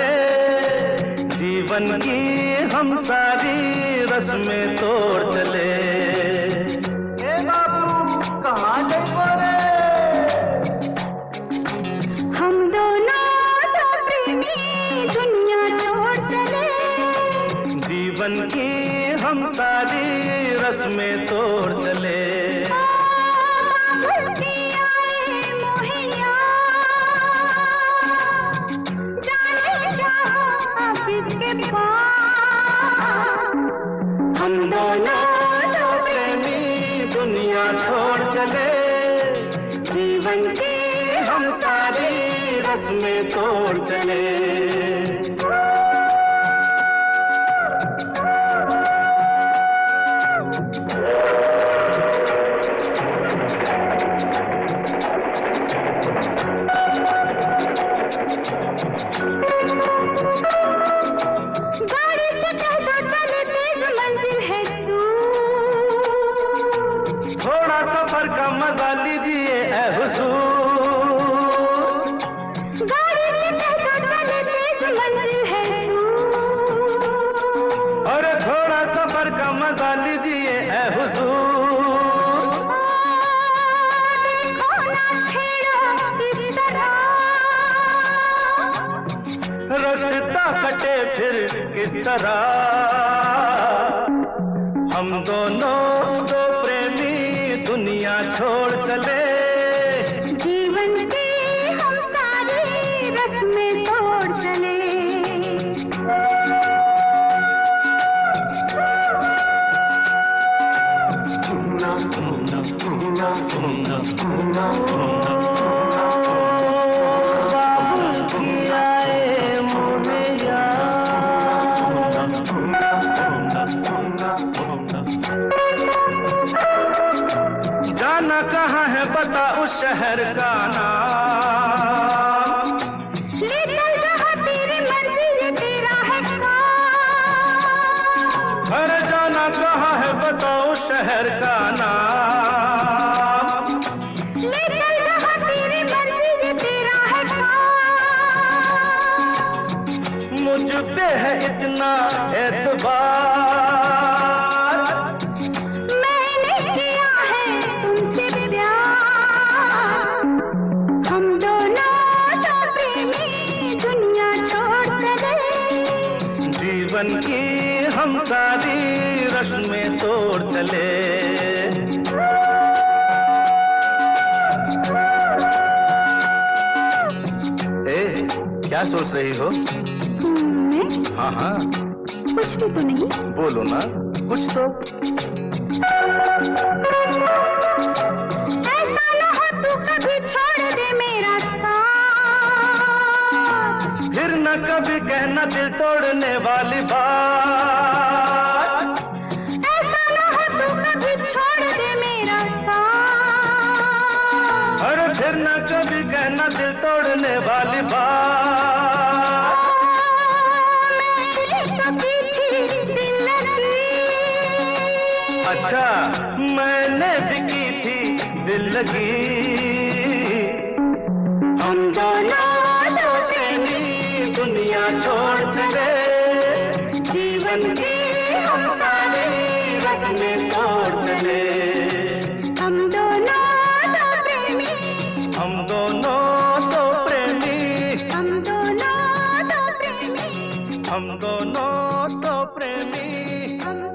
चले, जीवन की हम सारी रस्में तोड़ चले। ए बाबू कहाँ जाइबो रे? हम दोनों तो प्रेमी दुनिया छोड़ चले, जीवन की हम सारी रस्में तोड़ चले। हम दोनों तो प्रेमी दुनिया छोड़ चले, जीवन की हम सारी रस्में तोड़ चले। सफर का मजा लीजिए ऐ हुजूर, गाड़ी से कहता चले तेज मंजिल है दूर। और थोड़ा सफर का मजा लीजिए ऐ हुजूर। देखो ना छेड़ो इस तरह, रास्ता कटे फिर किस तरह। हम दोनों दो प्रेमी दुनिया छोड़ चले, जीवन की हम सारी रस्में तोड़ चले। जाना कहाँ है बता उस शहर का नाम, ले चल जहाँ तेरी मर्जी तेरा है काम। अरे जाना कहाँ है बता उस शहर का नाम, ले चल जहाँ तेरी मर्जी तेरा है काम। मुझ पे है इतना एतबार, जीवन की हम सारी रस्में तोड़ चले। ए, क्या सोच रही हो? मैं? हाँ हाँ, कुछ भी तो नहीं। बोलो ना कुछ तो। ऐसा न हो तू कभी छोड़ दे मेरा साथ, फिर न कभी कहना दिल तोड़ने वाली बात। ऐसा न हो तू कभी छोड़ दे मेरा साथ, अरे फिर न कभी कहना दिल तोड़ने वाली बात। मैंने तो की थी दिल लगी, अच्छा मैंने भी की थी दिल लगी। हम दोनों दो प्रेमी दुनिया छोड़ चले, जीवन की हम सारी रस्में तोड़ चले। हम दोनों दो प्रेमी, हम दोनों दो प्रेमी, हम दोनों दो प्रेमी, हम दोनों दो प्रेमी। हम